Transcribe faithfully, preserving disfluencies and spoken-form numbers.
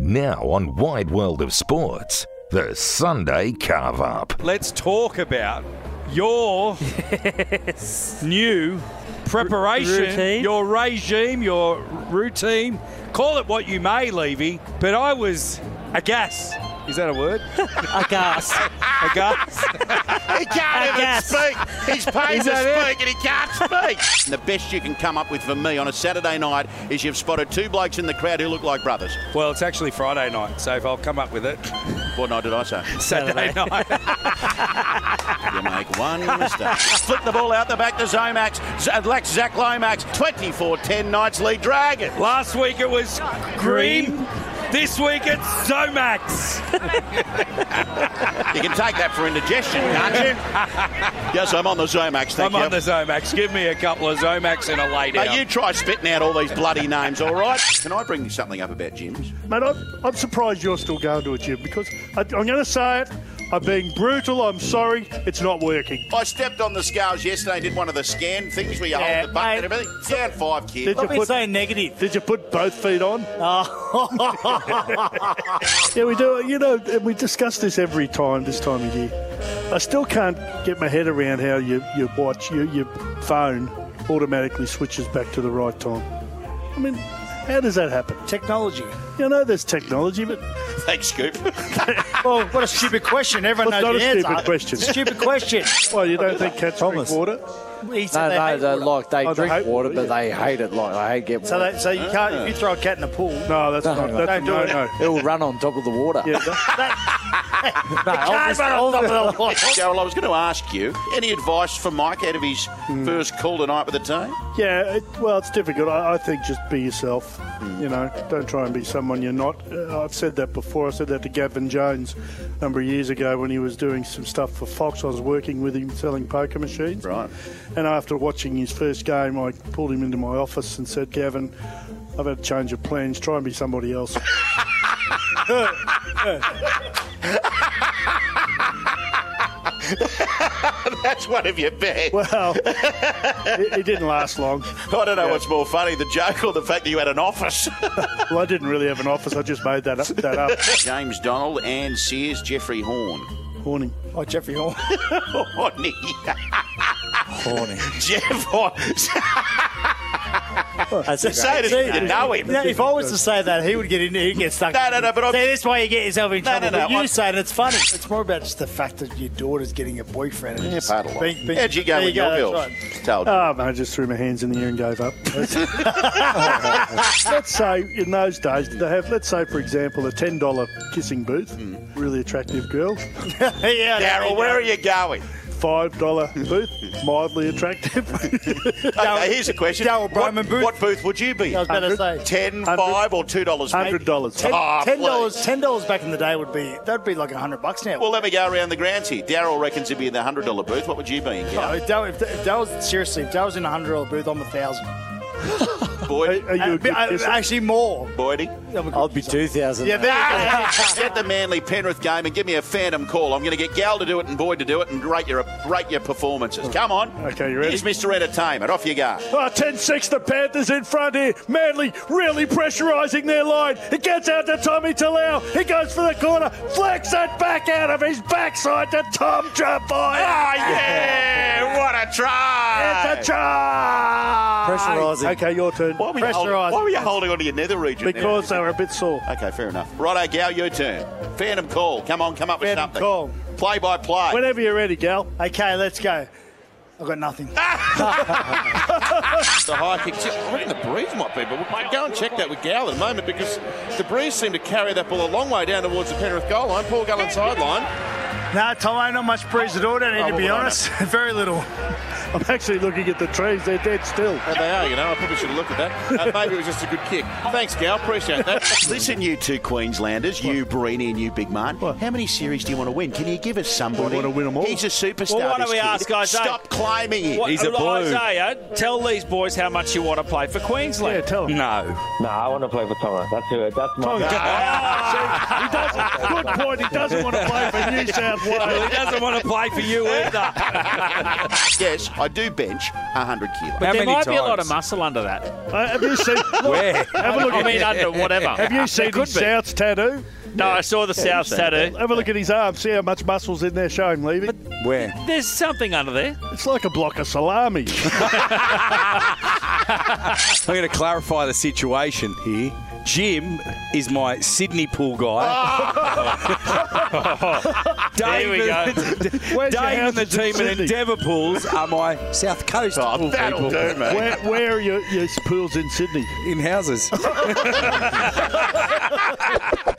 Now on Wide World of Sports, the Sunday Carve-Up. Let's talk about your yes. new preparation, routine. your regime, your routine. Call it what you may, Levy, but I was aghast. Is that a word? Aghast. Aghast. He can't even Aghast. speak. He's paid Is to that it? speak and he can't speak. And the best you can come up with for me on a Saturday night is you've spotted two blokes in the crowd who look like brothers. Well, it's actually Friday night, so if I'll come up with it, What night did I say? Saturday night. You make one mistake. Flick the ball out the back to Zomax. Z- Zach Lomax. twenty-four ten Knights lead Dragon. Last week it was Green. This week it's Zomax. You can take that for indigestion, can't you? Yes, I'm on the Zomax, thank I'm you. on the Zomax. Give me a couple of Zomax and a lay down. Now, you try spitting out all these bloody names, all right? Can I bring you something up about gyms? Mate, I'm, I'm surprised you're still going to a gym because I, I'm going to say it. I'm being brutal. I'm sorry. It's not working. I stepped on the scales yesterday and did one of the scan things where you Yeah, hold the button mate. and everything. Down five, kid. Did Stop you being put, so negative. did you put both feet on? Oh. Yeah, we do. You know, and we discuss this every time, this time of year. I still can't get my head around how your your watch, your, your phone automatically switches back to the right time. I mean, how does that happen? Technology. You know, there's technology, but Thanks, Scoop. Well, what a stupid question. Everyone Well, knows it's the not a answer. stupid question. Stupid question. well, you don't think cats drink Thomas. water? He said No, they no, hate they water. like they Oh, they drink hate water, water, but yeah. they hate it. Like they hate getting So, water. that, so you can't. If you throw a cat in the pool, No, that's No, not. no, That's, don't do no, it. no. It will run on top of the water. Yeah, that, No, can't run on top of the water. Daryl, I was going to ask you, any advice from Mike out of his first call tonight with the team? yeah it, well, it's difficult. I, I think just be yourself. You know, don't try and be someone you're not. Uh, I've said that before. I said that to Gavin Jones a number of years ago when he was doing some stuff for Fox. I was working with him selling poker machines. Right. And after watching his first game, I pulled him into my office and said, Gavin, I've had a change of plans. Try and be somebody else. That's one of your best. Well, it, it didn't last long. I don't know what's more funny, the joke or the fact that you had an office. Well, I didn't really have an office. I just made that up. That up. James Donald, Ann Sears, Jeffrey Horn. Horny. Oh, Jeffrey Horn. Horny. Horny. Jeff Horn. That's Say it as if you know him. Now, if I was to say that, he would get in. He'd get stuck. No, no, no, but I'm- See, that's why you get yourself in No, trouble. no, no, But you I'm- say it, and it's funny. It's more about just the fact that your daughter's getting a boyfriend. And Yeah, just paddle on. being- being- How'd you go there with you your go, girls? that's right. Told you. Oh, man, I just threw my hands in the air and gave up. Let's say in those days, did they have, let's say, for example, a ten dollars kissing booth, really attractive girl. yeah, Daryl, where are you going? five dollars booth, mildly attractive. Okay, here's a question. Darryl What, Bowman booth. what booth would you be I was in? about to say. Ten, Hundred. five, or two dollars? one hundred dollars. Ten, Oh, ten dollars. please. Ten dollars back in the day would be that'd be like a hundred bucks now. Well, let me go around the grounds here. Daryl reckons he'd be in the hundred dollar booth. What would you be in, No, Gal? if, that, if, that, if that was seriously, if that was in a hundred dollar booth, I'm a thousand. Boyd? Are, are you a good Uh, kisser? actually, more. Boydie? I'm a good I'll be kisser. two thousand. Yeah, there you go. Get the Manly Penrith game and give me a phantom call. I'm going to get Gal to do it and Boyd to do it and rate your rate your performances. Come on. Okay, you ready? Here's Mister Entertainment. Off you go. Oh, ten six, the Panthers in front here. Manly really pressurising their line. It gets out to Tommy Talau. He goes for the corner, flicks it back out of his backside to Tom Treboy. Oh, yeah! What a try! It's a try! Pressurising. Okay, your turn. Why were, you holding, Pressurised. why were you holding on to your nether region there? Because they were a bit sore. Okay, fair enough. Righto, Gal, your turn. Phantom call. Come on, come up with Phantom something. call. Play by play. Whenever you're ready, Gal. Okay, let's go. I've got nothing. The high kick. I reckon the breeze might be, but we'll go and check that with Gal in a moment because the breeze seemed to carry that ball a long way down towards the Penrith goal line. Paul Gallen sideline. No, Tom, ain't not much breeze at all. Don't need Oh, to be well, I honest. Very little. I'm actually looking at the trees. They're dead still. There they are, you know. I probably should have looked at that. Uh, maybe it was just a good kick. Thanks, Gal. Appreciate that. Listen, you two Queenslanders, you Breeny and you Big Man. What? How many series do you want to win? Can you give us somebody? We want to win them all. He's a superstar. Well, why don't this we kid. ask Isaiah? Stop claiming it. What, He's a blue. Isaiah, tell these boys how much you want to play for Queensland. Yeah, tell 'em. No. No, I want to play for Tonga. That's who. That's my. See, he doesn't, good point. He doesn't want to play for New South Well, Wales. he doesn't want to play for you either. Yes, I do bench one hundred kilos. How There many might be a lot times? of muscle under that. Uh, have you seen? Look, Where? Have a look I at mean, under whatever. Have you seen There his could be. South's tattoo? No, I saw the South tattoo. Have a look at his arm. See how much muscle's in there. Show him, Levy. Where? There's something under there. It's like a block of salami. I'm going to clarify the situation here. Jim is my Sydney pool guy. There we go. Where's your Dave and the houses in team at Sydney? Endeavour Pools are my South Coast Oh, pool that'll people. do, mate. Where, where are your, your pools in Sydney? In houses.